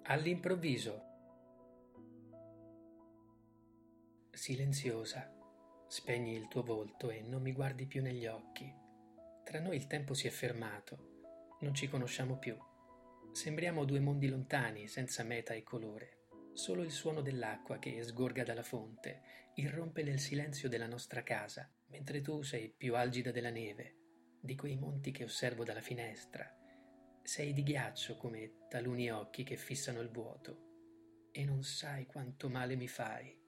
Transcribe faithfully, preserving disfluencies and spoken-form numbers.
All'improvviso, silenziosa, spegni il tuo volto e non mi guardi più negli occhi. Tra noi il tempo si è fermato, non ci conosciamo più. Sembriamo due mondi lontani, senza meta e colore. Solo il suono dell'acqua che sgorga dalla fonte irrompe nel silenzio della nostra casa, mentre tu sei più algida della neve, di quei monti che osservo dalla finestra. Sei di ghiaccio come taluni occhi che fissano il vuoto, e non sai quanto male mi fai.